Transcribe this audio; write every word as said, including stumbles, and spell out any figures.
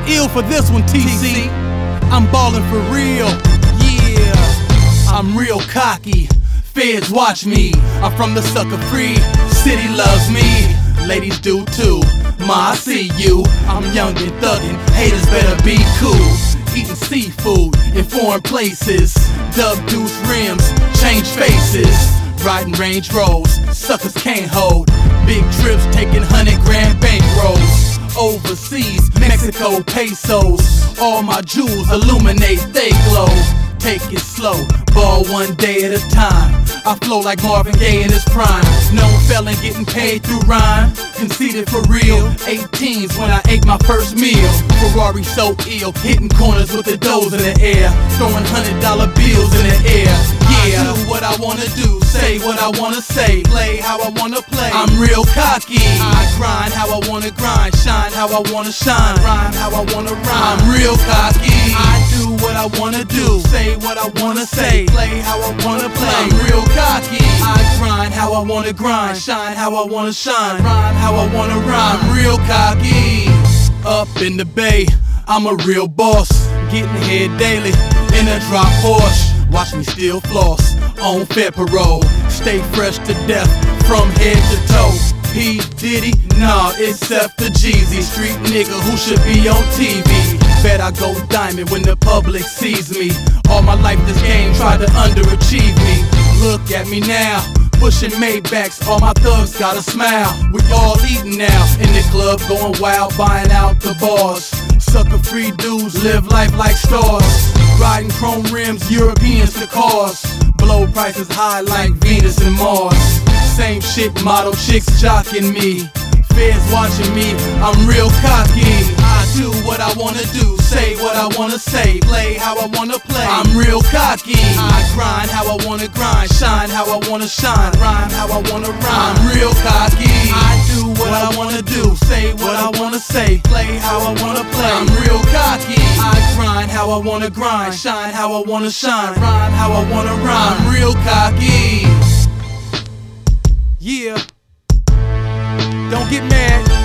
ill for this one, T C. I'm ballin' for real, yeah. I'm real cocky, feds watch me. I'm from the sucker free, city loves me. Ladies do too, ma I see you. I'm young and thuggin', haters better be cool. Eating seafood in foreign places, dub deuce rims, change faces. Riding Range Rovers, suckers can't hold. Big trips taking hundred grand bankrolls. Overseas, Mexico pesos. All my jewels illuminate, they glow. Take it slow, ball one day at a time. I flow like Marvin Gaye in his prime. Known felon getting paid through rhyme. Conceited for real, eighteens when I ate my first meal. Ferrari so ill, hitting corners with the doughs in the air. Throwing hundred dollar bills in the air. Yeah, I do what I wanna do, say what I wanna say, play how I wanna play. I'm real cocky, I grind how I wanna grind, shine how I wanna shine, rhyme how I wanna rhyme. I'm real cocky, I do what I wanna do, say what I wanna say, play how I wanna play. I'm real cocky, I grind how I wanna grind, shine how I wanna shine, rhyme how I wanna rhyme. I'm real cocky. Up in the bay, I'm a real boss, getting head daily in a drop Porsche. Watch me still floss, on Fed parole. Stay fresh to death, from head to toe. P. Diddy, nah, it's F the Jeezy. Street nigga who should be on T V. Bet I go diamond when the public sees me. All my life this game tried to underachieve me. Look at me now, pushing Maybachs, all my thugs got a smile. We all eating now, in the club going wild, buying out the bars. Sucker free dudes live life like stars. Riding chrome rims, Europeans to cars. Blow prices high like Venus and Mars. Same shit, model chicks jocking me. Feds watching me, I'm real cocky. I do what I wanna do, say what I wanna say, play how I wanna play. I'm real cocky, I grind how I wanna grind, shine how I wanna shine, rhyme how I wanna rhyme. I'm real cocky, I do what I wanna do, say what I wanna say, play how I wanna play. I'm real cocky, I grind how I wanna grind, shine how I wanna shine, rhyme how I wanna rhyme. I'm real cocky. Yeah. Don't get mad.